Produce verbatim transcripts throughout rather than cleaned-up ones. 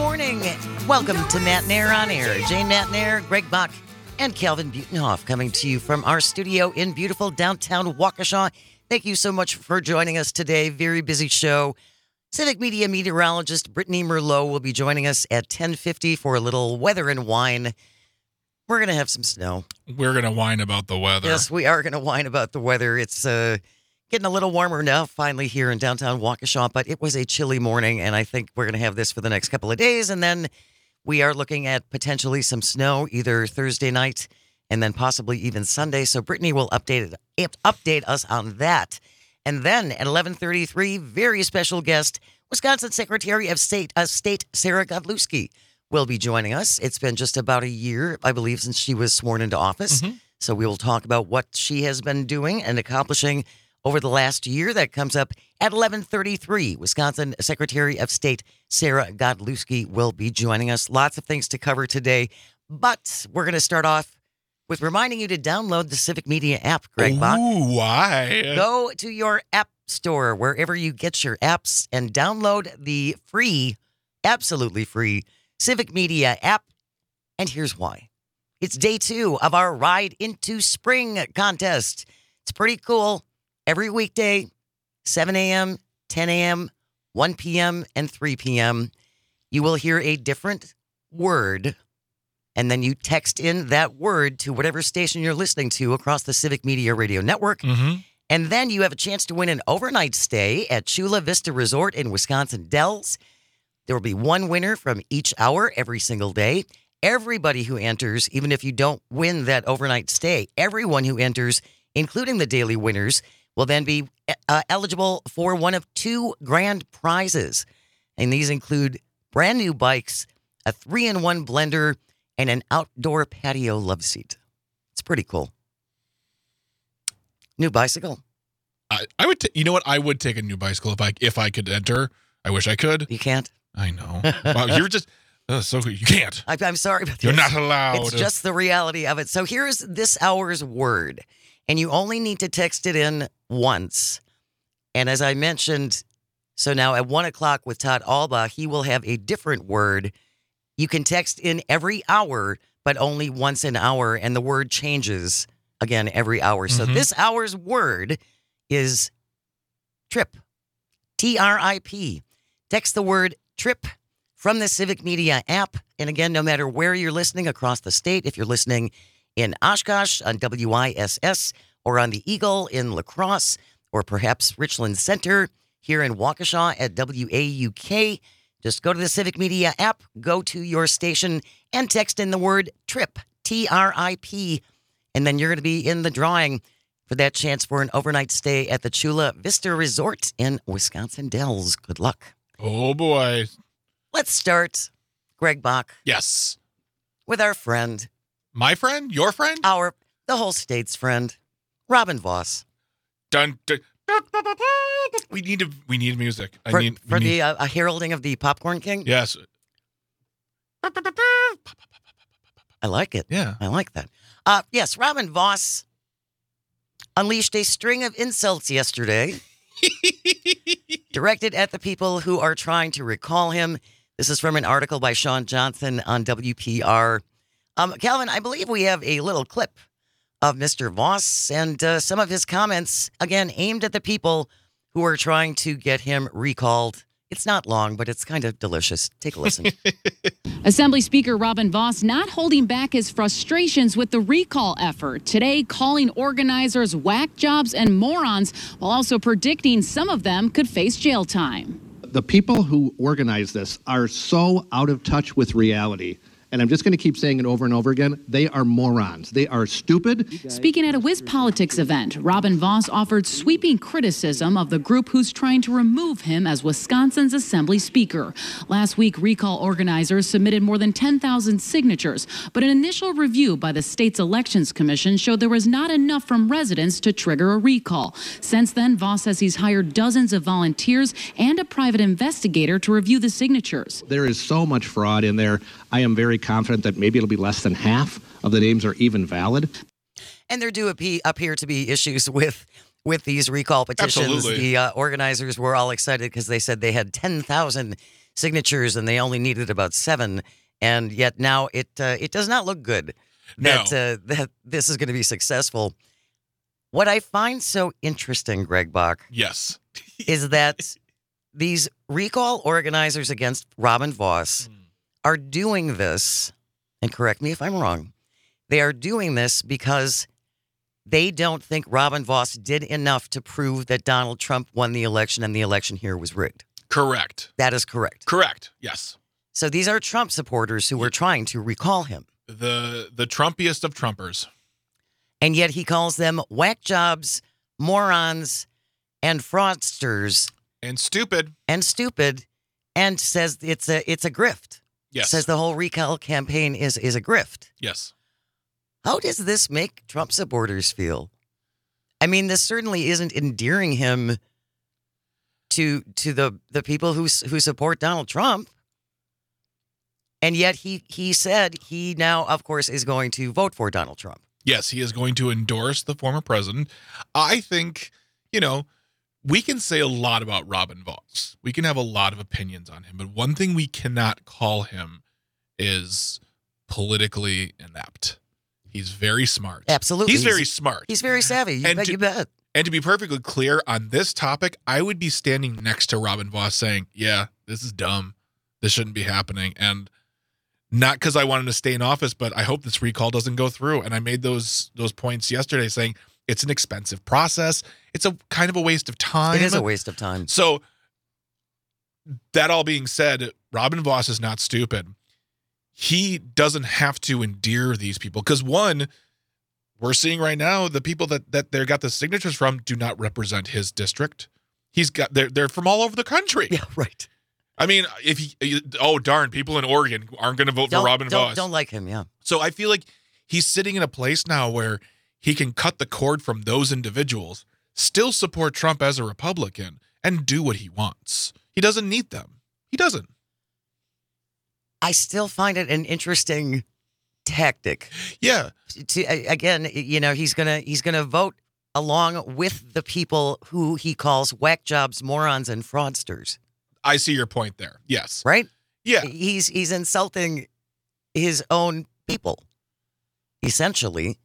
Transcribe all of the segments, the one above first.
morning. Welcome to Matt Nair on Air. Jane Matt Nair, Greg Bach, and Calvin Butenhoff coming to you from our studio in beautiful downtown Waukesha. Thank you so much for joining us today. Very busy show. Civic Media meteorologist Brittany Merlot will be joining us at ten fifty for a little weather and wine. We're going to have some snow. We're going to whine about the weather. Yes, we are going to whine about the weather. It's uh, getting a little warmer now, finally, here in downtown Waukesha, but it was a chilly morning, and I think we're going to have this for the next couple of days, and then we are looking at potentially some snow either Thursday night and then possibly even Sunday, so Brittany will update it, update us on that. And then at eleven thirty-three, very special guest, Wisconsin Secretary of State, uh, State Sarah Godlewski will be joining us. It's been just about a year, I believe, since she was sworn into office. Mm-hmm. So we will talk about what she has been doing and accomplishing over the last year. That comes up at eleven thirty-three. Wisconsin Secretary of State Sarah Godlewski will be joining us. Lots of things to cover today, but we're going to start off with reminding you to download the Civic Media app, Greg Bach. Ooh, why? Go to your app store, wherever you get your apps, and download the free, absolutely free, Civic Media app. And here's why. It's day two of our Ride into Spring contest. It's pretty cool. Every weekday, seven a.m., ten a.m., one p.m., and three p.m., you will hear a different word, and then you text in that word to whatever station you're listening to across the Civic Media Radio Network. Mm-hmm. And then you have a chance to win an overnight stay at Chula Vista Resort in Wisconsin Dells. There will be one winner from each hour every single day. Everybody who enters, even if you don't win that overnight stay, everyone who enters, including the daily winners, will then be uh, eligible for one of two grand prizes. And these include brand new bikes, a three-in-one blender, and an outdoor patio love seat. It's pretty cool. New bicycle. I, I would, t- you know what? I would take a new bicycle if I if I could enter. I wish I could. You can't. I know. Wow, you're just oh, so good. You can't. I, I'm sorry, but you're not allowed. It's just the reality of it. So here's this hour's word, and you only need to text it in once. And as I mentioned, so now at one o'clock with Todd Alba, he will have a different word. You can text in every hour, but only once an hour, and the word changes again every hour. Mm-hmm. So this hour's word is trip, T R I P. Text the word trip from the Civic Media app. And again, no matter where you're listening across the state, if you're listening in Oshkosh on W I S S or on the Eagle in La Crosse, or perhaps Richland Center here in Waukesha at W A U K, just go to the Civic Media app, go to your station, and text in the word TRIP, T R I P, and then you're going to be in the drawing for that chance for an overnight stay at the Chula Vista Resort in Wisconsin Dells. Good luck. Oh, boy. Let's start, Greg Bach. Yes. With our friend. My friend? Your friend? Our, the whole state's friend, Robin Voss. Dun, dun. We need to, we need music. I for need for need, the uh, a heralding of the Popcorn King. Yes. I like it. Yeah, I like that. Uh, yes, Robin Voss unleashed a string of insults yesterday, directed at the people who are trying to recall him. This is from an article by Sean Johnson on W P R. Um, Calvin, I believe we have a little clip of Mister Voss and uh, some of his comments, again, aimed at the people who are trying to get him recalled. It's not long, but it's kind of delicious. Take a listen. Assembly Speaker Robin Voss not holding back his frustrations with the recall effort. Today, calling organizers whack jobs and morons, while also predicting some of them could face jail time. The people who organize this are so out of touch with reality. And I'm just going to keep saying it over and over again. They are morons. They are stupid. Speaking at a WisPolitics event, Robin Voss offered sweeping criticism of the group who's trying to remove him as Wisconsin's Assembly Speaker. Last week, recall organizers submitted more than ten thousand signatures, but an initial review by the state's Elections Commission showed there was not enough from residents to trigger a recall. Since then, Voss says he's hired dozens of volunteers and a private investigator to review the signatures. There is so much fraud in there. I am very confident that maybe it'll be less than half of the names are even valid. And there do appear to be issues with with these recall petitions. Absolutely. The uh, organizers were all excited because they said they had ten thousand signatures, and they only needed about seven. And yet now it uh, it does not look good that No. uh, that this is going to be successful. What I find so interesting, Greg Bach, Yes. is that these recall organizers against Robin Voss are doing this, and correct me if I'm wrong, they are doing this because they don't think Robin Voss did enough to prove that Donald Trump won the election and the election here was rigged. Correct. That is correct. Correct. Yes. So these are Trump supporters who were trying to recall him. The the Trumpiest of Trumpers. And yet he calls them whack jobs, morons, and fraudsters And stupid. and stupid, and says it's a it's a grift. Yes. Says the whole recall campaign is is a grift. Yes. How does this make Trump supporters feel? I mean, this certainly isn't endearing him to to the the people who who support Donald Trump. And yet he he said he now, of course, is going to vote for Donald Trump. Yes, he is going to endorse the former president. I think, you know, we can say a lot about Robin Voss. We can have a lot of opinions on him, but one thing we cannot call him is politically inept. He's very smart. Absolutely. He's very smart. He's very savvy. You And bet. to- You bet. And to be perfectly clear on this topic, I would be standing next to Robin Voss saying, yeah, this is dumb. This shouldn't be happening. And not because I want him to stay in office, but I hope this recall doesn't go through. And I made those those points yesterday saying it's an expensive process. It's a kind of a waste of time. It is a waste of time. So that all being said, Robin Voss is not stupid. He doesn't have to endear these people because, one, we're seeing right now the people that that they got the signatures from do not represent his district. He's got they're they're from all over the country. Yeah, right. I mean, if he, oh darn, people in Oregon aren't going to vote Don't, for Robin don't, Voss. don't like him, yeah. So I feel like he's sitting in a place now where he can cut the cord from those individuals, still support Trump as a Republican, and do what he wants. He doesn't need them. He doesn't. I still find it an interesting tactic. Yeah. To, again, you know, he's gonna he's gonna vote along with the people who he calls whack jobs, morons, and fraudsters. I see your point there. Yes. Right? Yeah. He's he's insulting his own people, essentially.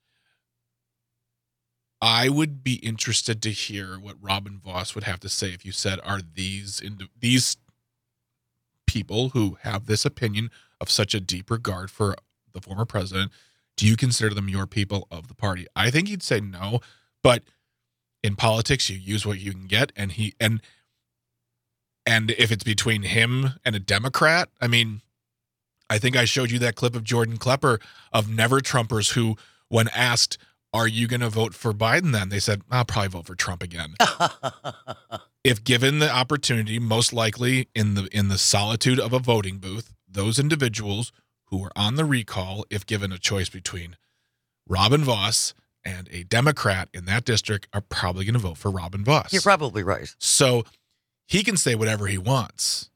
I would be interested to hear what Robin Voss would have to say if you said, are these indi- these people who have this opinion of such a deep regard for the former president, do you consider them your people of the party? I think he'd say no, but in politics, you use what you can get, and he and and if it's between him and a Democrat, I mean, I think I showed you that clip of Jordan Klepper of Never Trumpers who, when asked, are you going to vote for Biden then? They said, I'll probably vote for Trump again. If given the opportunity, most likely in the in the solitude of a voting booth, those individuals who are on the recall, if given a choice between Robin Voss and a Democrat in that district, are probably going to vote for Robin Voss. You're probably right. So he can say whatever he wants.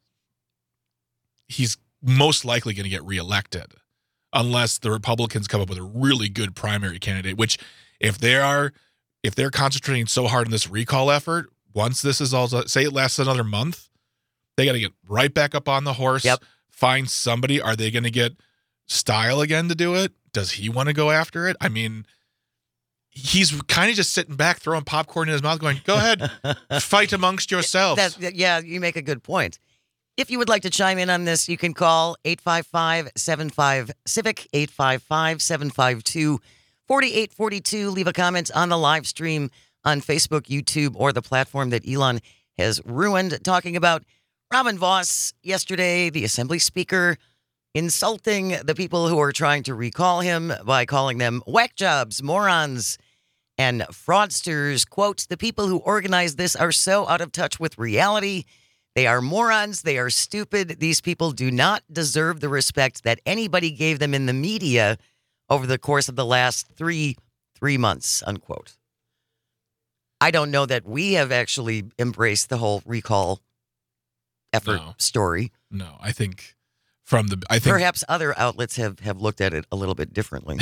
He's most likely going to get reelected unless the Republicans come up with a really good primary candidate, which if they are, if they're concentrating so hard on this recall effort, once this is all, say it lasts another month, they got to get right back up on the horse, Yep. find somebody. Are they going to get Style again to do it? Does he want to go after it? I mean, he's kind of just sitting back, throwing popcorn in his mouth, going, go ahead, fight amongst yourselves. That, yeah, you make a good point. If you would like to chime in on this, you can call eight five five, seven five, CIVIC, eight five five, seven five two, four eight four two. Leave a comment on the live stream on Facebook, YouTube, or the platform that Elon has ruined, talking about Robin Voss yesterday, the Assembly Speaker, insulting the people who are trying to recall him by calling them whack jobs, morons, and fraudsters. Quote, the people who organize this are so out of touch with reality. They are morons. They are stupid. These people do not deserve the respect that anybody gave them in the media over the course of the last three, three months, unquote. I don't know that we have actually embraced the whole recall effort No. story. No, I think from the, I think Perhaps other outlets have, have looked at it a little bit differently.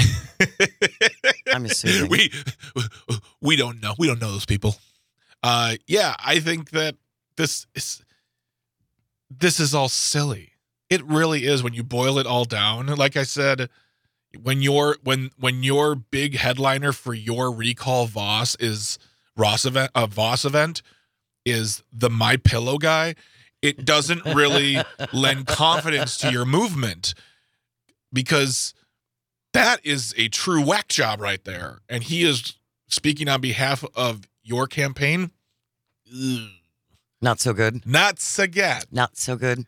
I'm assuming. we we don't know. We don't know those people. Uh, yeah, I think that this is this is all silly. It really is when you boil it all down. Like I said, when your when when your big headliner for your recall Voss is Ross event, a Voss event is the My Pillow guy, it doesn't really lend confidence to your movement, because that is a true whack job right there. And he is speaking on behalf of your campaign. Ugh. Not so good. Not so good. Not so good.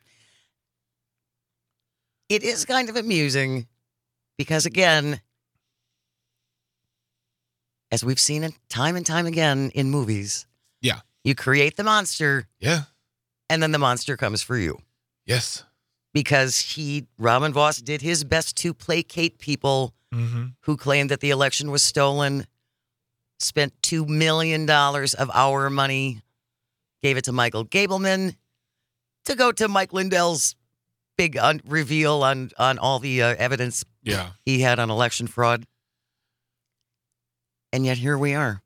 It is kind of amusing because, again, as we've seen it time and time again in movies, Yeah. you create the monster Yeah. and then the monster comes for you. Yes. Because he, Robin Voss, did his best to placate people Mm-hmm. who claimed that the election was stolen, spent two million dollars of our money, gave it to Michael Gableman to go to Mike Lindell's big un- reveal on, on all the uh, evidence Yeah. he had on election fraud. And yet here we are.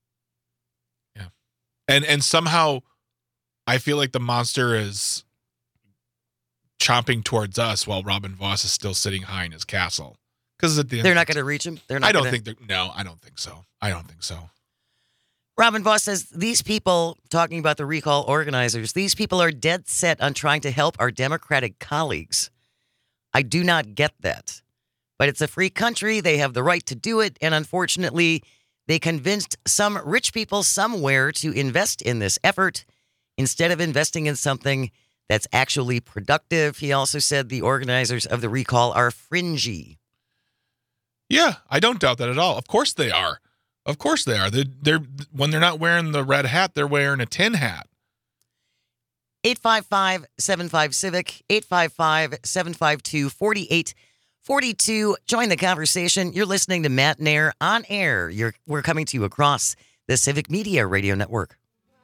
And and somehow I feel like the monster is chomping towards us while Robin Voss is still sitting high in his castle. Because at the end They're not going to reach him. They're not I don't gonna... think they're no, I don't think so. I don't think so. Robin Voss says these people, talking about the recall organizers, these people are dead set on trying to help our Democratic colleagues. I do not get that. But it's a free country. They have the right to do it. And unfortunately, they convinced some rich people somewhere to invest in this effort instead of investing in something that's actually productive. He also said the organizers of the recall are fringy. Yeah, I don't doubt that at all. Of course they are. Of course they are. They're, they're when they're not wearing the red hat, they're wearing a tin hat. eight five five, seven five, Civic, eight five five, seven five two, four eight four two. Join the conversation. You're listening to Matt Nair on air. You're, we're coming to you across the Civic Media Radio Network.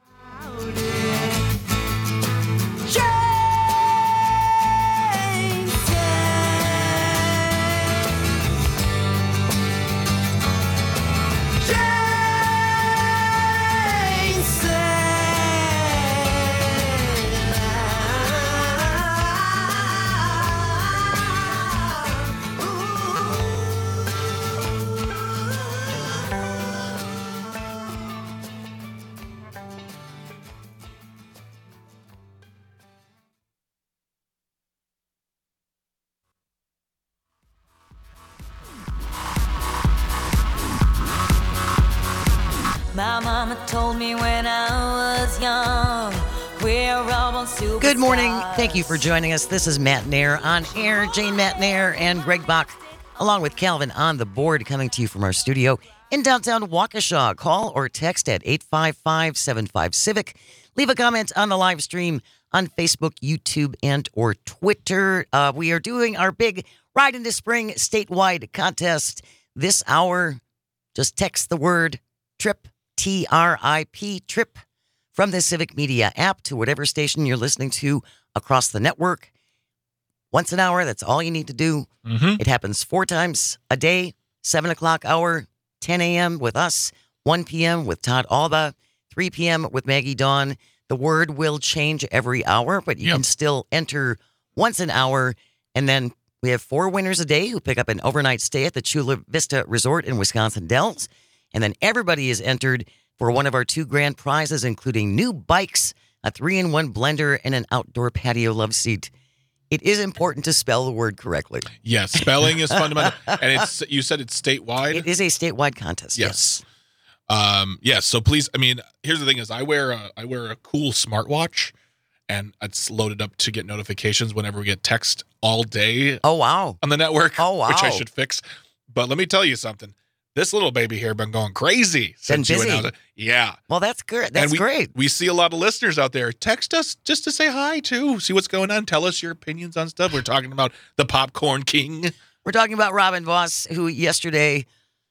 My mama told me when I was young, we're all on superstars. Good morning. Thank you for joining us. This is Matt Nair on air. Jane Matt Nair and Greg Bach, along with Calvin on the board, coming to you from our studio in downtown Waukesha. Call or text at eight five five, seven five, Civic. Leave a comment on the live stream on Facebook, YouTube, and or Twitter. Uh, we are doing our big Ride into Spring statewide contest this hour. Just text the word TRIP, T R I P, TRIP, from the Civic Media app to whatever station you're listening to across the network. Once an hour, that's all you need to do. Mm-hmm. It happens four times a day, seven o'clock hour, ten a.m. with us, one p.m. with Todd Alba, three p.m. with Maggie Dawn. The word will change every hour, but you Yep. can still enter once an hour. And then we have four winners a day who pick up an overnight stay at the Chula Vista Resort in Wisconsin Dells. And then everybody is entered for one of our two grand prizes, including new bikes, a three-in-one blender, and an outdoor patio love seat. It is important to spell the word correctly. Yes, spelling is fundamental. And it's you said it's statewide? It is a statewide contest. Yes. Um, yes. So please, I mean, here's the thing is I wear a I wear a cool smartwatch, and it's loaded up to get notifications whenever we get text all day Oh, wow. on the network. Oh, wow. Which I should fix. But let me tell you something. This little baby here been going crazy since you busy. announced it. Yeah. Well, that's good. That's and we, great. We see a lot of listeners out there. Text us just to say hi, too. See what's going on. Tell us your opinions on stuff. We're talking about the Popcorn King. We're talking about Robin Voss, who yesterday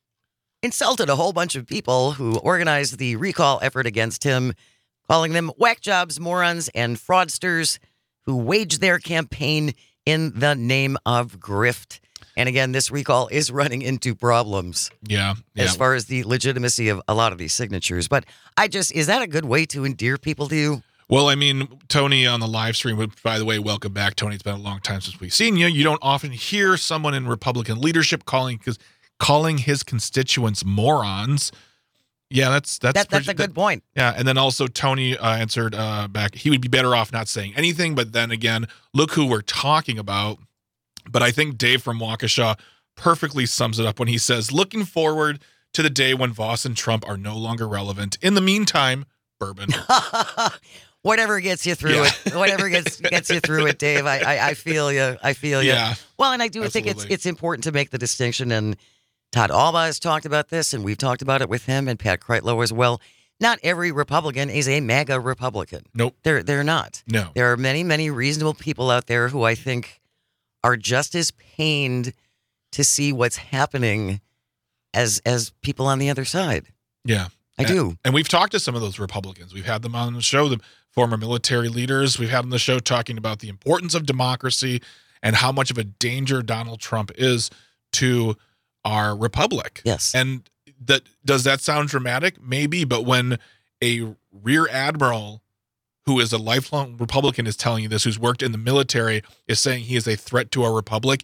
insulted a whole bunch of people who organized the recall effort against him, calling them whack jobs, morons, and fraudsters who waged their campaign in the name of grift. And again, this recall is running into problems Yeah. yeah. as far as the legitimacy of a lot of these signatures. But I just, is that a good way to endear people to you? Well, I mean, Tony on the live stream, which, by the way, welcome back, Tony. It's been a long time since we've seen you. You don't often hear someone in Republican leadership calling because calling his constituents morons. Yeah, that's that's That, that's pretty, a good that, point. Yeah, and then also Tony uh, answered uh, back, he would be better off not saying anything. But then again, look who we're talking about. But I think Dave from Waukesha perfectly sums it up when he says, looking forward to the day when Vos and Trump are no longer relevant. In the meantime, bourbon. Whatever gets you through Yeah. it. Whatever gets gets you through it, Dave. I, I, I feel you. I feel you. Yeah, Well, and I do think it's absolutely. it's important to make the distinction. And Todd Alba has talked about this, and we've talked about it with him and Pat Kreitlow as well. Not every Republican is a MAGA Republican. Nope. They're they're not. No. There are many, many reasonable people out there who I think are just as pained to see what's happening as as people on the other side. Yeah. I and, do. And we've talked to some of those Republicans. We've had them on the show, the former military leaders. We've had them on the show talking about the importance of democracy and how much of a danger Donald Trump is to our republic. Yes. And that does that sound dramatic? Maybe, but when a rear admiral who is a lifelong Republican is telling you this, who's worked in the military, is saying he is a threat to our republic,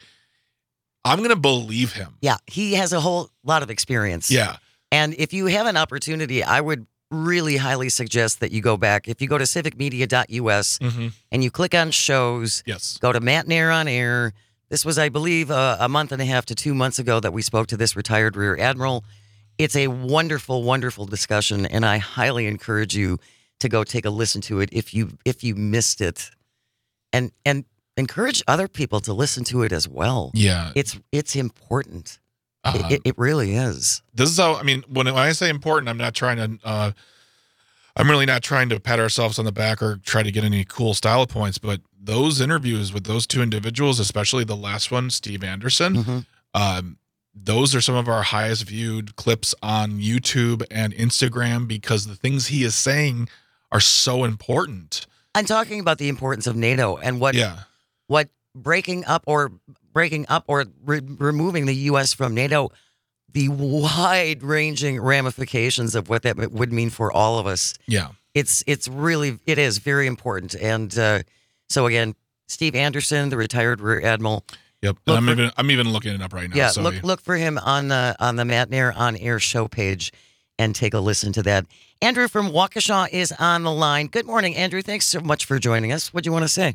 I'm going to believe him. Yeah, he has a whole lot of experience. Yeah. And if you have an opportunity, I would really highly suggest that you go back. If you go to civic media dot U S Mm-hmm. and you click on shows, Yes. go to Matt Nair on Air. This was, I believe, uh, a month and a half to two months ago that we spoke to this retired Rear Admiral. It's a wonderful, wonderful discussion, and I highly encourage you to go take a listen to it if you if you missed it, and and encourage other people to listen to it as well. Yeah. It's it's important. Uh, It, it really is. this is how, I mean, when, when I say important, I'm not trying to, uh, I'm really not trying to pat ourselves on the back or try to get any cool style points, but those interviews with those two individuals, especially the last one, Steve Anderson, Mhm. um, those are some of our highest viewed clips on YouTube and Instagram because the things he is saying are so important. I'm talking about the importance of NATO and what Yeah. what breaking up or breaking up or re- removing the U S from NATO, the wide-ranging ramifications of what that would mean for all of us. Yeah. It's it's really it is very important. And uh, so again, Steve Anderson, the retired Rear Admiral. Yep. Look I'm for- even, I'm even looking it up right now. Yeah, so look look for him on the on the Matt Nair on Air show page and take a listen to that. Andrew from Waukesha is on the line. Good morning, Andrew. Thanks so much for joining us. What do you want to say?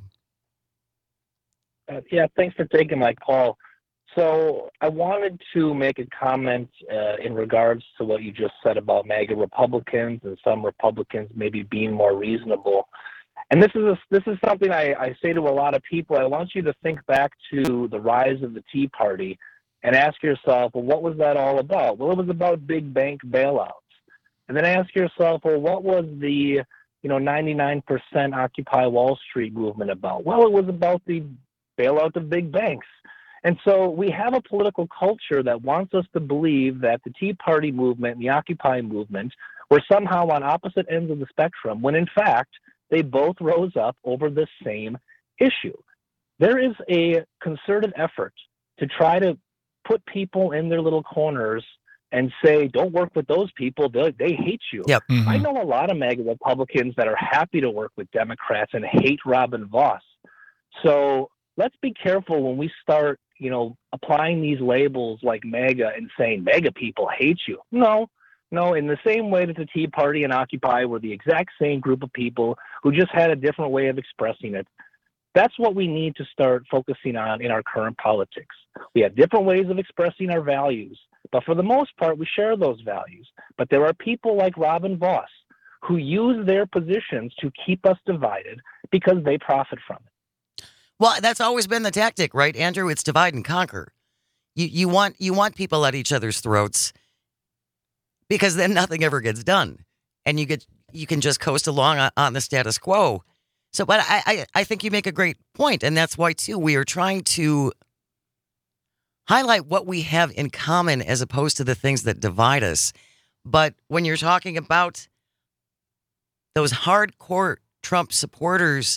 Uh, yeah, thanks for taking my call. So I wanted to make a comment uh, in regards to what you just said about MAGA Republicans and some Republicans maybe being more reasonable. And this is a, this is something I, I say to a lot of people. I want you to think back to the rise of the Tea Party and ask yourself, well, what was that all about? Well, it was about big bank bailouts. And then ask yourself, well, what was the you know ninety-nine percent Occupy Wall Street movement about? Well, it was about the bailout of big banks. And so we have a political culture that wants us to believe that the Tea Party movement and the Occupy movement were somehow on opposite ends of the spectrum, when in fact, they both rose up over the same issue. There is a concerted effort to try to put people in their little corners and say, don't work with those people, they, they hate you. Yep. Mhm. I know a lot of MAGA Republicans that are happy to work with Democrats and hate Robin Vos. So let's be careful when we start, you know, applying these labels like MAGA and saying MAGA people hate you. No, no. In the same way that the Tea Party and Occupy were the exact same group of people who just had a different way of expressing it. That's what we need to start focusing on in our current politics. We have different ways of expressing our values, but for the most part, we share those values. But there are people like Robin Vos who use their positions to keep us divided because they profit from it. Well, that's always been the tactic, right, Andrew? It's divide and conquer. You you want you want people at each other's throats because then nothing ever gets done, and you get you can just coast along on, on the status quo. So, but I, I I think you make a great point, and that's why too we are trying to highlight what we have in common as opposed to the things that divide us. But when you're talking about those hardcore Trump supporters,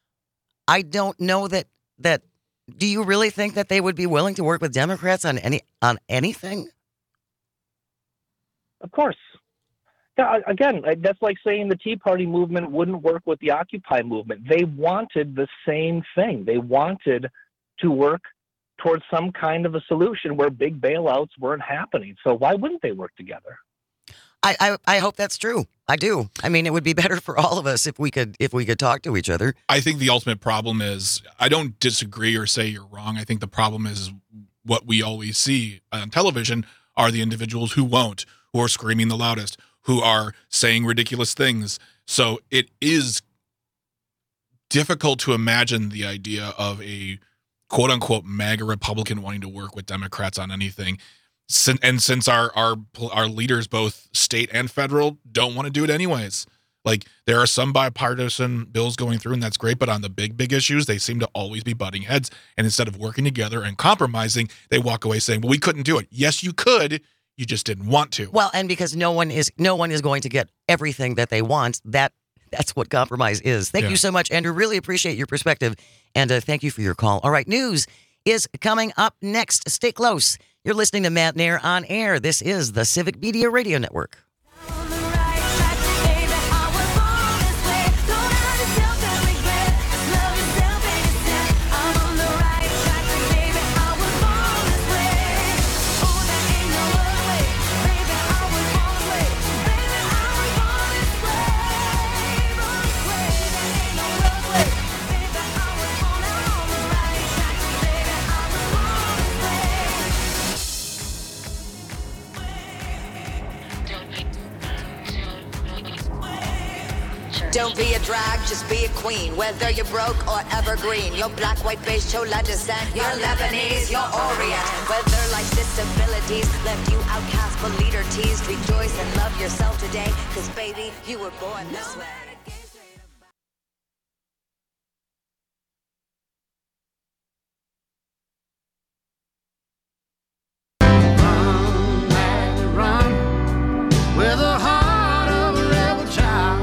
I don't know that that. Do you really think that they would be willing to work with Democrats on any on anything? Of course. Yeah, again, that's like saying the Tea Party movement wouldn't work with the Occupy movement. They wanted the same thing. They wanted to work towards some kind of a solution where big bailouts weren't happening. So why wouldn't they work together? I, I, I hope that's true. I do. I mean, it would be better for all of us if we could if we could talk to each other. I think the ultimate problem is, I don't disagree or say you're wrong. I think the problem is what we always see on television are the individuals who won't, who are screaming the loudest, who are saying ridiculous things. So it is difficult to imagine the idea of a quote unquote MAGA Republican wanting to work with Democrats on anything. And since our our our leaders, both state and federal, don't want to do it anyways. Like, there are some bipartisan bills going through, and that's great. But on the big, big issues, they seem to always be butting heads. And instead of working together and compromising, they walk away saying, well, we couldn't do it. Yes, you could. You just didn't want to. Well, and because no one is no one is going to get everything that they want, that that's what compromise is. Thank Yeah. you so much, Andrew. Really appreciate your perspective. And uh, thank you for your call. All right, news is coming up next. Stay close. You're listening to Matt Nair on Air. This is the Civic Media Radio Network. Don't be a drag, just be a queen. Whether you're broke or evergreen, you're black, white, beige, chola descent, you're Lebanese, you're Orient. Whether life's disabilities left you outcast but leader teased, rejoice and love yourself today, cause baby, you were born this way. Run, Maggie, run, with the heart of a rebel child.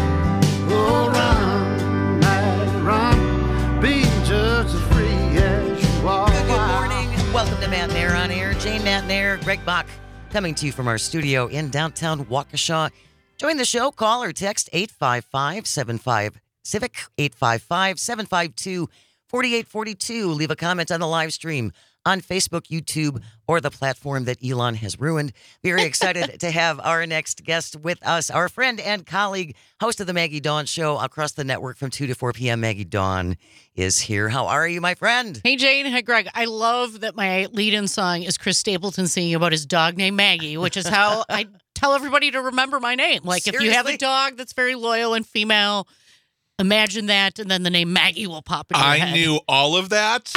Oh, run, Maggie, run, be just as free as you are. Good, good morning. Welcome to Matt Nair on Air. Jane Matt Nair, Greg Bach, coming to you from our studio in downtown Waukesha. Join the show. Call or text eight five five, seven five, Civic, eight five five, seven five two, four eight four two. Leave a comment on the live stream on Facebook, YouTube, or the platform that Elon has ruined. Very excited to have our next guest with us, our friend and colleague, host of the Maggie Dawn Show across the network from two to four p.m. Maggie Dawn is here. How are you, my friend? Hey, Jane. Hey, Greg. I love that my lead-in song is Chris Stapleton singing about his dog named Maggie, which is how I tell everybody to remember my name. Like, if you have Seriously? a dog that's very loyal and female, imagine that, and then the name Maggie will pop in your I head. knew all of that.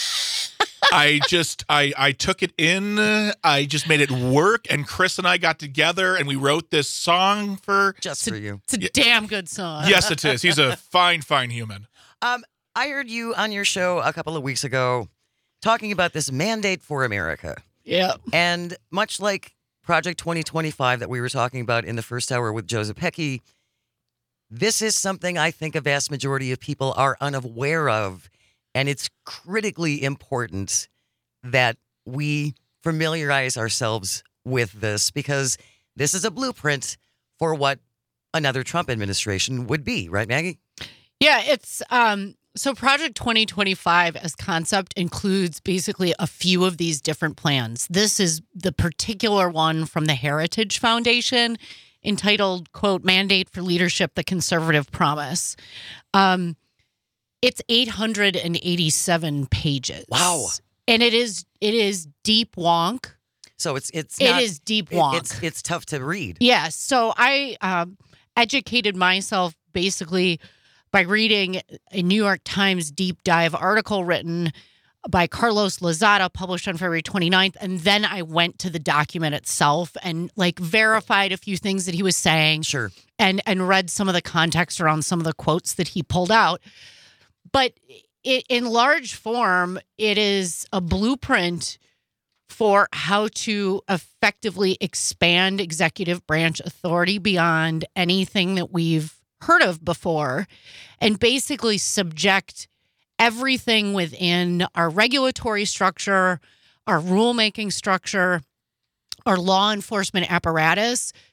I just, I, I took it in. I just made it work. And Chris and I got together and we wrote this song for. Just for you. It's a damn good song. Yes, it is. He's a fine, fine human. Um, I heard you on your show a couple of weeks ago talking about this mandate for America. Yeah. And much like Project twenty twenty-five that we were talking about in the first hour with Joseph Pecky, this is something I think a vast majority of people are unaware of. And it's critically important that we familiarize ourselves with this, because this is a blueprint for what another Trump administration would be. Right, Maggie? Yeah, it's um so Project twenty twenty-five as concept includes basically a few of these different plans. This is the particular one from the Heritage Foundation entitled, quote, Mandate for Leadership, the Conservative Promise. Um It's eight hundred eighty-seven pages. Wow. And it is it is deep wonk. So it's it's It not, is deep it- wonk. it's it's tough to read. Yes. So I um, educated myself basically by reading a New York Times deep dive article written by Carlos Lozada, published on February twenty-ninth. And then I went to the document itself and like verified a few things that he was saying. Sure. And, and read some of the context around some of the quotes that he pulled out. But it, in large form, it is a blueprint for how to effectively expand executive branch authority beyond anything that we've heard of before, and basically subject everything within our regulatory structure, our rulemaking structure, our law enforcement apparatus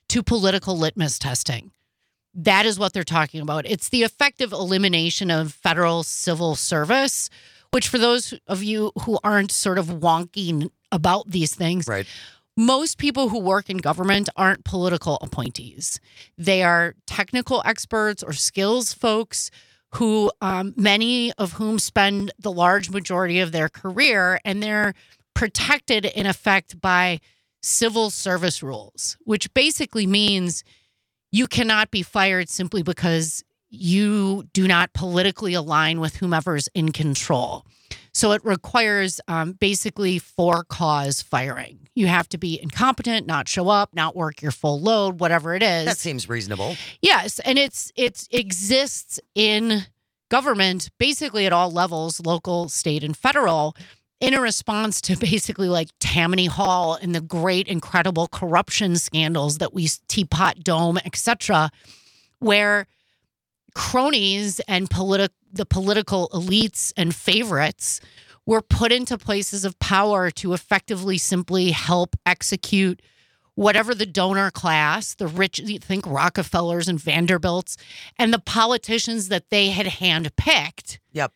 to political litmus testing. That is what they're talking about. It's the effective elimination of federal civil service, which for those of you who aren't sort of wonky about these things, Right. most people who work in government aren't political appointees. They are technical experts or skills folks who, um, many of whom spend the large majority of their career, and they're protected in effect by civil service rules, which basically means you cannot be fired simply because you do not politically align with whomever's in control. So it requires um, basically for cause firing. You have to be incompetent, not show up, not work your full load, whatever it is. That seems reasonable. Yes, and it's it exists in government basically at all levels, local, state, and federal, in a response to basically like Tammany Hall and the great, incredible corruption scandals that we Teapot Dome, et cetera, where cronies and politi- the political elites and favorites were put into places of power to effectively simply help execute whatever the donor class, the rich, you think Rockefellers and Vanderbilts, and the politicians that they had handpicked. Yep.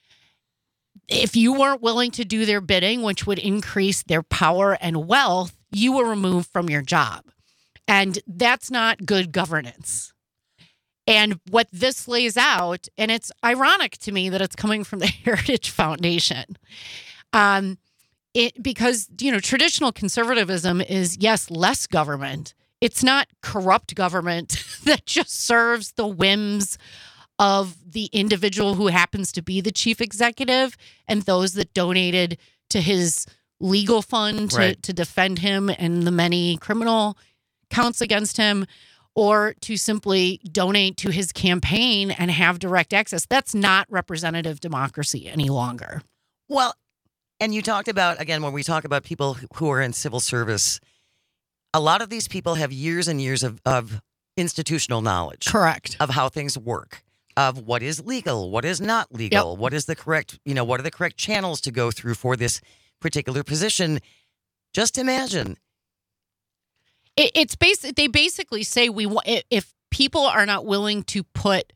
If you weren't willing to do their bidding, which would increase their power and wealth, you were removed from your job. And that's not good governance. And what this lays out, and it's ironic to me that it's coming from the Heritage Foundation, um, it because, you know, traditional conservatism is, yes, less government. It's not corrupt government that just serves the whims of the individual who happens to be the chief executive and those that donated to his legal fund to, Right. to defend him and the many criminal counts against him, or to simply donate to his campaign and have direct access. That's not representative democracy any longer. Well, and you talked about, again, when we talk about people who are in civil service, a lot of these people have years and years of, of institutional knowledge. Correct. Of how things work, of what is legal, what is not legal, Yep. what is the correct, you know, what are the correct channels to go through for this particular position. Just imagine. It, it's basic. They basically say we want if people are not willing to put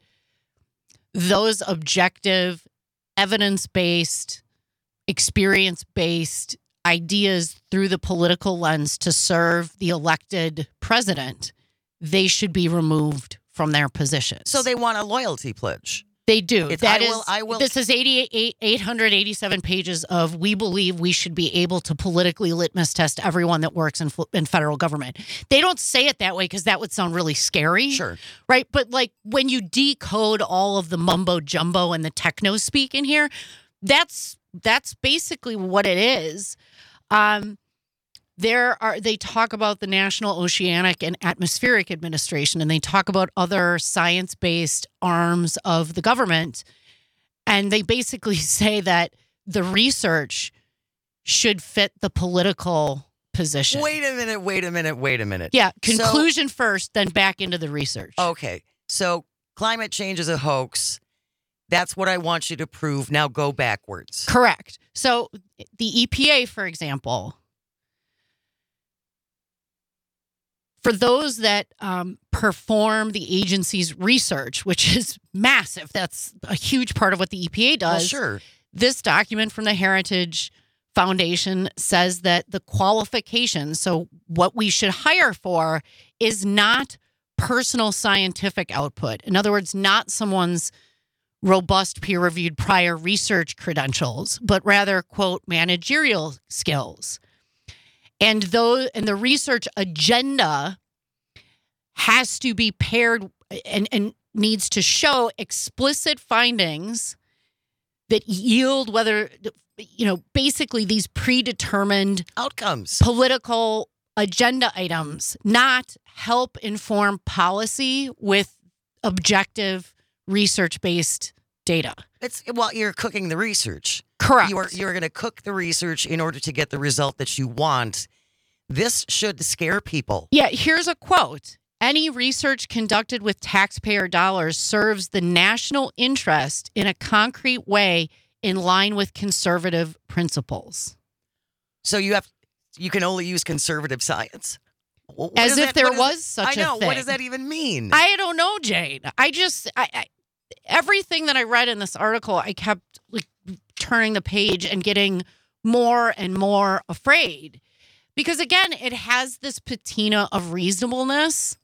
those objective, evidence-based, experience-based ideas through the political lens to serve the elected president, they should be removed from their positions. So they want a loyalty pledge. They do. It's, That I is, will, I will. this is eighty-eight, eight hundred eighty-seven pages of we believe we should be able to politically litmus test everyone that works in, in federal government. They don't say it that way because that would sound really scary. Sure. Right? But like when you decode all of the mumbo jumbo and the techno speak in here, that's that's basically what it is. Um, there are they talk about the National Oceanic and Atmospheric Administration, and they talk about other science-based arms of the government, and they basically say that the research should fit the political position. Wait a minute, wait a minute, wait a minute. Yeah, So- conclusion first, then back into the research. Okay, so climate change is a hoax. That's what I want you to prove. Now go backwards. Correct. So the E P A, for example, for those that um, perform the agency's research, which is massive, that's a huge part of what the E P A does. Well, sure. This document from the Heritage Foundation says that the qualifications, so what we should hire for, is not personal scientific output. In other words, not someone's robust peer-reviewed prior research credentials, but rather, quote, managerial skills. And though, and the research agenda has to be paired and, and needs to show explicit findings that yield whether, you know, basically these predetermined outcomes, political agenda items, not help inform policy with objective research-based data. It's well, you're cooking the research. Correct. You are you're going to cook the research in order to get the result that you want. This should scare people. Yeah, here's a quote. Any research conducted with taxpayer dollars serves the national interest in a concrete way in line with conservative principles. So you have you can only use conservative science. What As does if that- there what does was that- such I know. a thing. What does that even mean? I don't know, Jane. I just, I, I everything that I read in this article, I kept like turning the page and getting more and more afraid. Because again, it has this patina of reasonableness,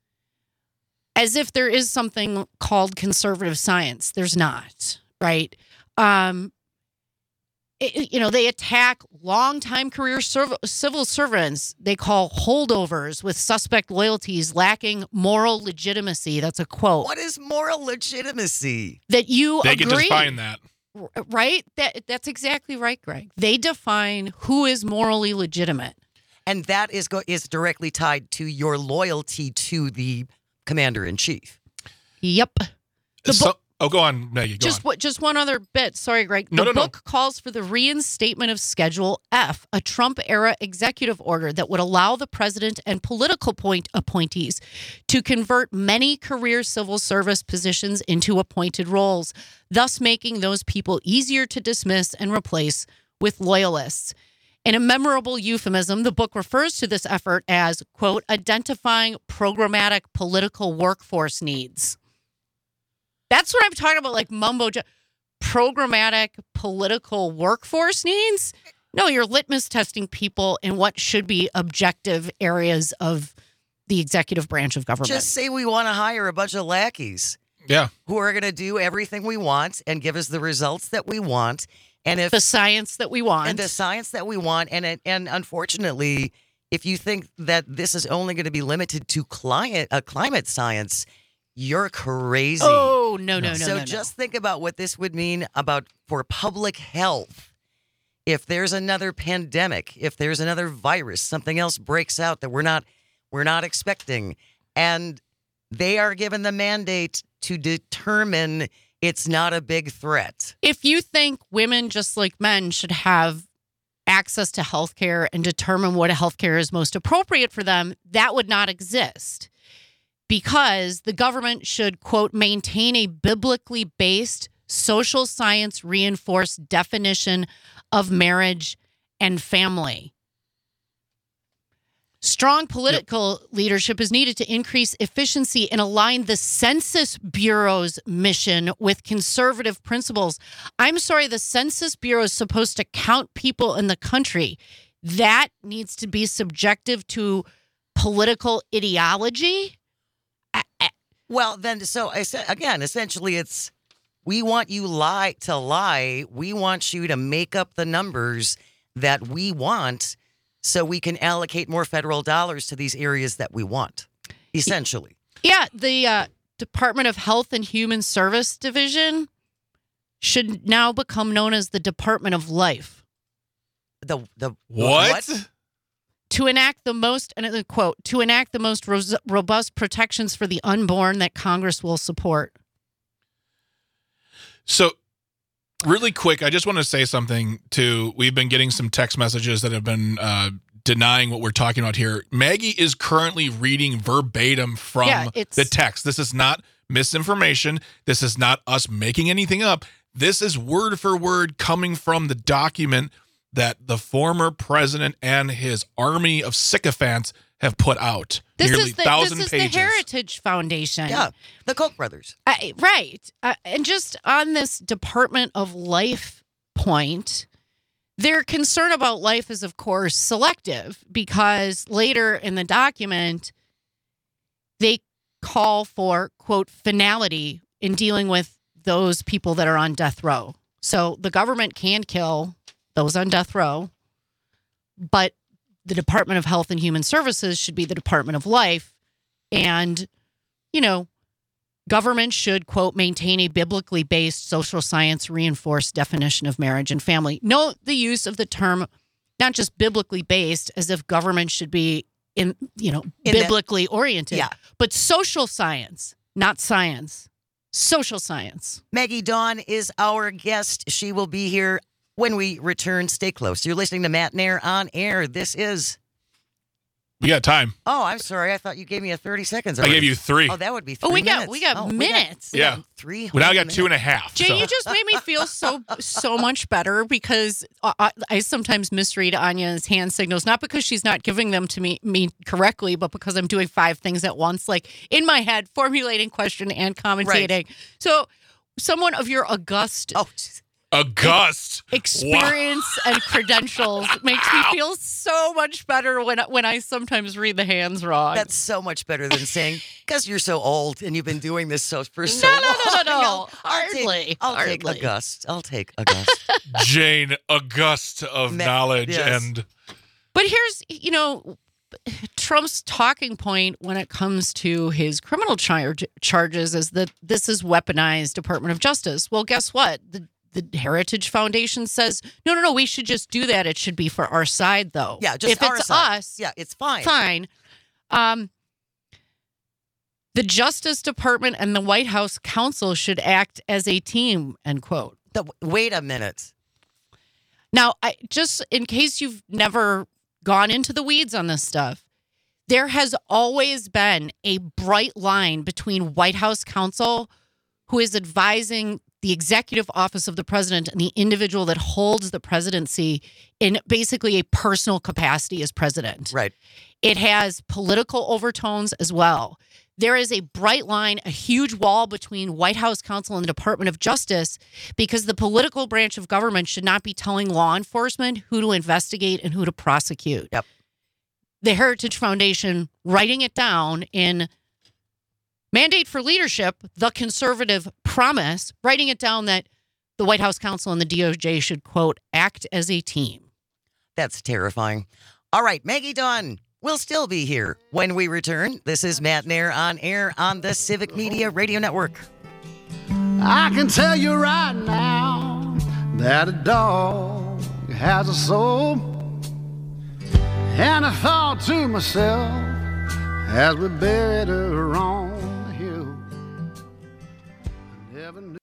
as if there is something called conservative science. There's not, right? Um, it- you know, they attack longtime career serv- civil servants. They call holdovers with suspect loyalties lacking moral legitimacy. That's a quote. What is moral legitimacy? That you They agree, can define that. right? That that's exactly right, Greg. They define who is morally legitimate. And that is go- is directly tied to your loyalty to the commander in chief. Yep. The So- book. oh, go on, Maggie. Go Just on. what? Just one other bit. Sorry, Greg. The No, no, no. book calls for the reinstatement of Schedule F, a Trump-era executive order that would allow the president and political point appointees to convert many career civil service positions into appointed roles, thus making those people easier to dismiss and replace with loyalists. In a memorable euphemism, the book refers to this effort as, quote, identifying programmatic political workforce needs. That's what I'm talking about, like mumbo jumbo. Programmatic political workforce needs? No, you're litmus testing people in what should be objective areas of the executive branch of government. Just say we want to hire a bunch of lackeys Yeah. who are going to do everything we want and give us the results that we want. And if the science that we want. and the science that we want, and it, and unfortunately, if you think that this is only going to be limited to climate uh, climate science, you're crazy. Oh, no, no, no, so no, no. just think about what this would mean about for public health. If there's another pandemic, if there's another virus, something else breaks out that we're not we're not expecting, and they are given the mandate to determine it's not a big threat. If you think women, just like men, should have access to health care and determine what health care is most appropriate for them, that would not exist. Because the government should, quote, maintain a biblically based, social science reinforced definition of marriage and family. Strong political yep. leadership is needed to increase efficiency and align the Census Bureau's mission with conservative principles. I'm sorry, the Census Bureau is supposed to count people in the country. That needs to be subjective to political ideology. I, I, well, then, so I said again, essentially, it's we want you lie to lie. We want you to make up the numbers that we want, so we can allocate more federal dollars to these areas that we want, essentially. Yeah, the uh, Department of Health and Human Service Division should now become known as the Department of Life. The the what? what? To enact the most, and a quote, to enact the most ro- robust protections for the unborn that Congress will support. So, really quick, I just want to say something to, we've been getting some text messages that have been uh, denying what we're talking about here. Maggie is currently reading verbatim from Yeah, it's- the text. This is not misinformation. This is not us making anything up. This is word for word coming from the document that the former president and his army of sycophants have put out. This Nearly is the, thousand this is pages. the Heritage Foundation. Yeah, the Koch brothers. I, right. Uh, and just on this Department of Life point, their concern about life is, of course, selective, because later in the document, they call for, quote, finality in dealing with those people that are on death row. So the government can kill those on death row, but the Department of Health and Human Services should be the Department of Life. And, you know, government should, quote, maintain a biblically based social science reinforced definition of marriage and family. Note the use of the term, not just biblically based, as if government should be in, you know, In biblically oriented, Yeah. but social science, not science, social science. Maggie Dawn is our guest. She will be here when we return. Stay close. You're listening to Matt Nair on air. This is We got time. Oh, I'm sorry. I thought you gave me a thirty seconds. I already. gave you three. Oh, that would be three Oh, we got minutes. we got Oh, minutes. We got, we Yeah. got three. Well, now I whole got two and a half. Jay, so. you just made me feel so so much better because I, I sometimes misread Anya's hand signals, not because she's not giving them to me me correctly, but because I'm doing five things at once, like in my head, formulating question and commentating. So, someone of your august Oh, jeez. August. experience and credentials makes me feel so much better when when I sometimes read the hands wrong. That's so much better than saying, because you're so old and you've been doing this so for so no, long. no, no, no, no. I'll take, Hardly. I'll take Hardly. August. I'll take August. Jane, August of Ma- knowledge yes. and But here's, you know, Trump's talking point when it comes to his criminal charge, charges is that this is weaponized Department of Justice. Well, guess what? The the Heritage Foundation says, no, no, no, we should just do that. It should be for our side, though. Yeah, just if our it's side. us, Yeah, it's fine. fine. Um, the Justice Department and the White House counsel should act as a team, end quote. The, wait a minute. Now, I, just in case you've never gone into the weeds on this stuff, there has always been a bright line between White House counsel, who is advising the executive office of the president, and the individual that holds the presidency in basically a personal capacity as president. Right. It has political overtones as well. There is a bright line, a huge wall between White House counsel and the Department of Justice, because the political branch of government should not be telling law enforcement who to investigate and who to prosecute. Yep. The Heritage Foundation writing it down in Mandate for Leadership, the conservative promise, writing it down that the White House counsel and the D O J should, quote, act as a team. That's terrifying. All right, Maggie Dawn will still be here when we return. This is Matt Nair on air on the Civic Media Radio Network. I can tell you right now that a dog has a soul. And I thought to myself as we buried her on the hill, I never knew.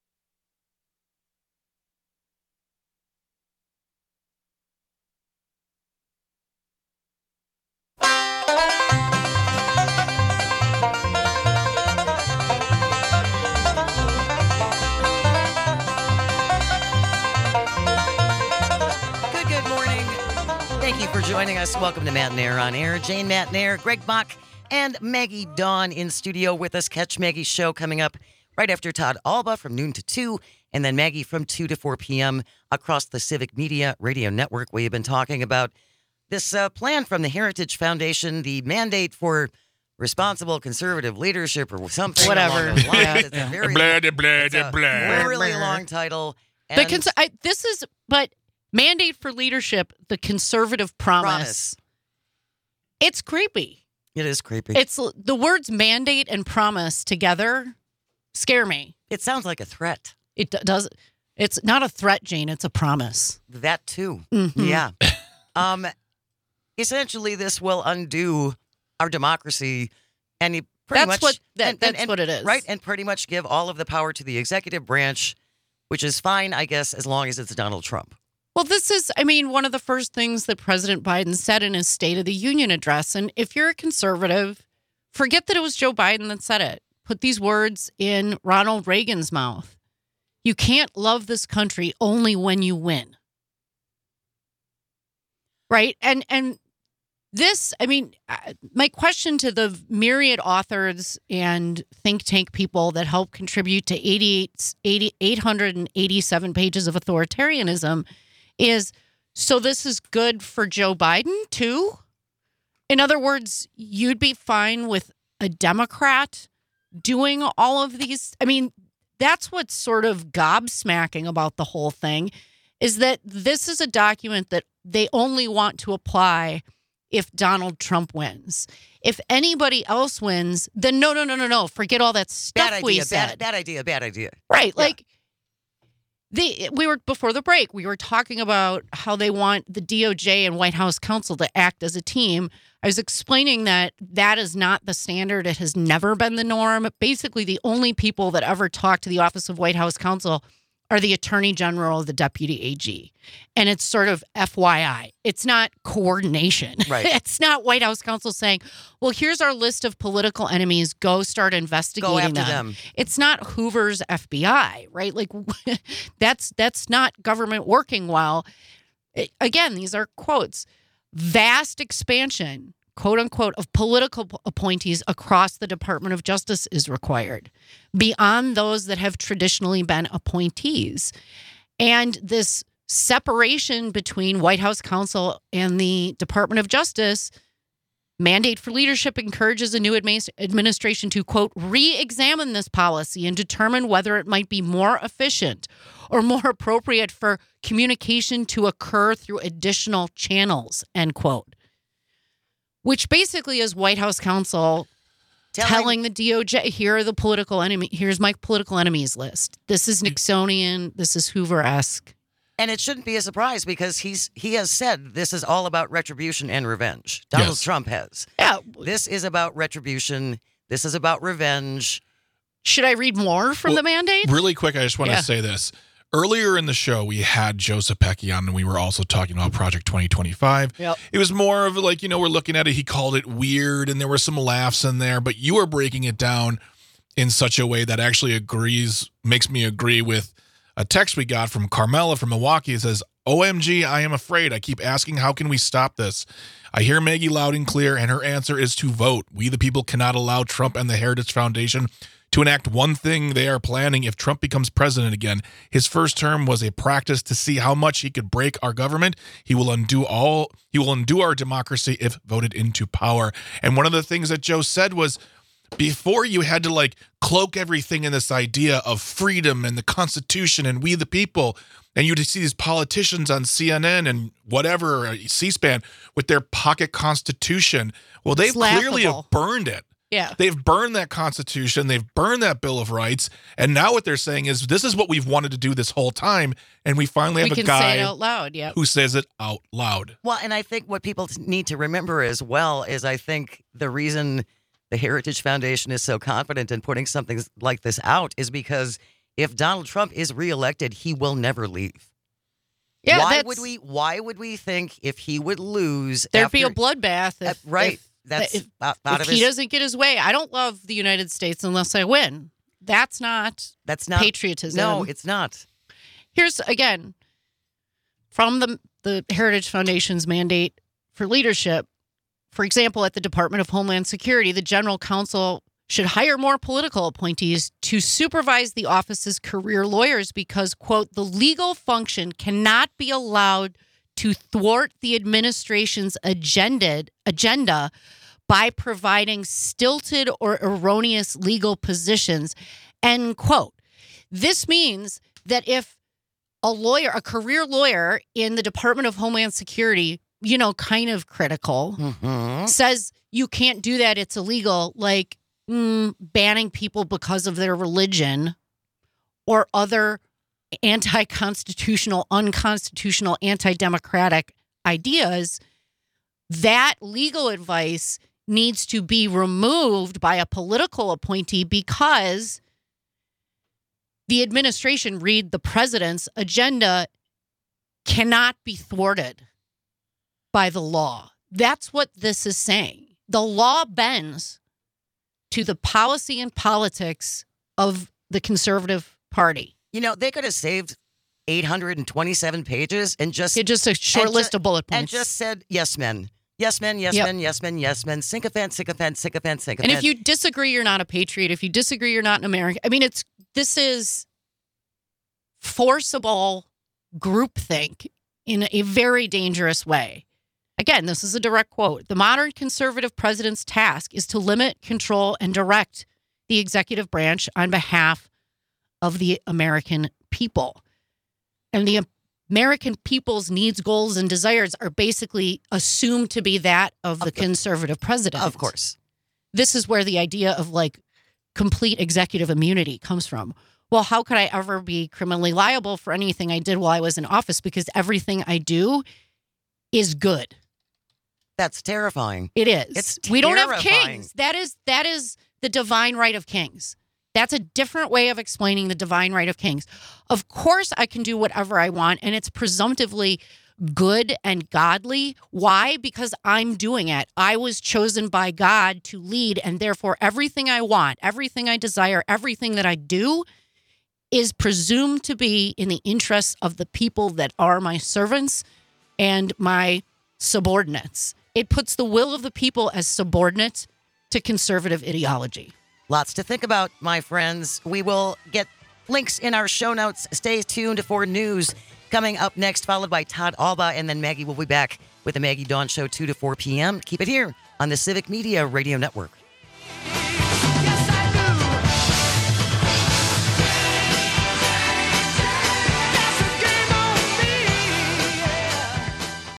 Good, good morning. Thank you for joining us. Welcome to Matt Nair on air. Jane Matt Nair, Greg Bach, and Maggie Dawn in studio with us. Catch Maggie's show coming up right after Todd Alba from noon to two, and then Maggie from two to four p.m. across the Civic Media Radio Network. We have been talking about this uh, plan from the Heritage Foundation, the mandate for responsible conservative leadership or something. Whatever. along those lines. Yeah. It's a very, blah, blah, blah, it's a blah. really long title. The And cons- I, this is, but Mandate for Leadership, the conservative promise. promise. It's creepy. It is creepy. It's the words mandate and promise together scare me. It sounds like a threat. It d- does. It's not a threat, Jane. It's a promise. That too. Mhm. Yeah. um, essentially, this will undo our democracy, and you pretty That's much what- that- and- that's and- and- what it is. right? And pretty much give all of the power to the executive branch, which is fine, I guess, as long as it's Donald Trump. Well, this is, I mean, one of the first things that President Biden said in his State of the Union address. And if you're a conservative, forget that it was Joe Biden that said it. Put these words in Ronald Reagan's mouth. You can't love this country only when you win. Right? And and this, I mean, uh, my question to the myriad authors and think tank people that help contribute to eighty-eight, eighty, eight hundred eighty-seven pages of authoritarianism is, so this is good for Joe Biden too? In other words, you'd be fine with a Democrat doing all of these? I mean, that's what's sort of gobsmacking about the whole thing, is that this is a document that they only want to apply if Donald Trump wins. If anybody else wins, then no, no, no, no, no. Forget all that stuff Bad we idea. said. Bad, bad idea. Bad idea. Right. Yeah. Like they we were before the break, we were talking about how they want the D O J and White House counsel to act as a team. I was explaining that that is not the standard. It has never been the norm. Basically, the only people that ever talk to the Office of White House counsel are the Attorney General, the Deputy A G. And it's sort of F Y I. It's not coordination. Right. It's not White House counsel saying, well, here's our list of political enemies. Go start investigating Go after them. them. It's not Hoover's F B I, right? Like that's that's not government working well. It- again, these are quotes. Vast expansion, quote unquote, of political p- appointees across the Department of Justice is required, beyond those that have traditionally been appointees. And this separation between White House counsel and the Department of Justice mandate for leadership encourages a new admin- administration to, quote, re-examine this policy and determine whether it might be more efficient or more appropriate for communication to occur through additional channels, end quote. Which basically is White House counsel Telling- telling the D O J, here are the political enemy. Here's my political enemies list. This is Nixonian. This is Hoover-esque. And it shouldn't be a surprise because he's he has said this is all about retribution and revenge. Donald Yes. Trump has. Yeah. This is about retribution. This is about revenge. Should I read more from Well, the mandate? Really quick, I just want Yeah. to say this. Earlier in the show, we had Joe Sapecki on, and we were also talking about Project twenty twenty-five. Yep. It was more of like, you know, we're looking at it. He called it weird, and there were some laughs in there, but you are breaking it down in such a way that actually agrees, makes me agree with a text we got from Carmela from Milwaukee. It says, O M G, I am afraid. I keep asking, how can we stop this? I hear Maggie loud and clear, and her answer is to vote. We, the people, cannot allow Trump and the Heritage Foundation to enact one thing they are planning if Trump becomes president again. His first term was a practice to see how much he could break our government. He will undo all, he will undo our democracy if voted into power. And one of the things that Joe said was, before you had to like cloak everything in this idea of freedom and the Constitution and we the people, and you'd see these politicians on C N N and whatever, uh, C-SPAN, with their pocket Constitution. Well, they've It's clearly have laughable. burned it. Yeah. They've burned that Constitution. They've burned that Bill of Rights. And now what they're saying is this is what we've wanted to do this whole time. And we finally have We a can guy say it out loud. Yeah. who says it out loud. Well, and I think what people need to remember as well is I think the reason the Heritage Foundation is so confident in putting something like this out is because if Donald Trump is reelected, he will never leave. Yeah. why that's, would we? Why would we think if he would lose? There'd after, be a bloodbath. If, uh, right. If, That's if, out, out if of he his. doesn't get his way. I don't love the United States unless I win. That's not That's not patriotism. No, it's not. Here's again from the the Heritage Foundation's mandate for leadership. For example, at the Department of Homeland Security, the General Counsel should hire more political appointees to supervise the office's career lawyers because, quote, the legal function cannot be allowed to thwart the administration's agenda agenda by providing stilted or erroneous legal positions, end quote. This means that if a lawyer, a career lawyer in the Department of Homeland Security, you know, kind of critical, Mhm. says you can't do that, it's illegal, like mm, banning people because of their religion or other anti-constitutional, unconstitutional, anti-democratic ideas, that legal advice needs to be removed by a political appointee because the administration, read the president's agenda, cannot be thwarted by the law. That's what this is saying. The law bends to the policy and politics of the conservative party. You know, they could have saved eight hundred twenty-seven pages and just It's just a short and list ju- of bullet and points. just said yes men. Yes men, yes Yep. men, yes men, yes men, sycophant, sycophant, sycophant, sycophant. And if you disagree, you're not a patriot. If you disagree, you're not an American. I mean, it's this is forcible groupthink in a very dangerous way. Again, this is a direct quote. The modern conservative president's task is to limit, control, and direct the executive branch on behalf of the American people. And the American people's needs, goals, and desires are basically assumed to be that of the Of the- conservative president. of course. This is where the idea of like complete executive immunity comes from. Well, how could I ever be criminally liable for anything I did while I was in office? Because everything I do is good. That's terrifying. It is. It's we don't have terrifying. kings. That is that is the divine right of kings. That's a different way of explaining the divine right of kings. Of course, I can do whatever I want, and it's presumptively good and godly. Why? Because I'm doing it. I was chosen by God to lead, and therefore everything I want, everything I desire, everything that I do is presumed to be in the interests of the people that are my servants and my subordinates. It puts the will of the people as subordinate to conservative ideology. Lots to think about, my friends. We will get links in our show notes. Stay tuned for news coming up next, followed by Todd Alba, and then Maggie will be back with the Maggie Dawn Show two to four p.m. Keep it here on the Civic Media Radio Network.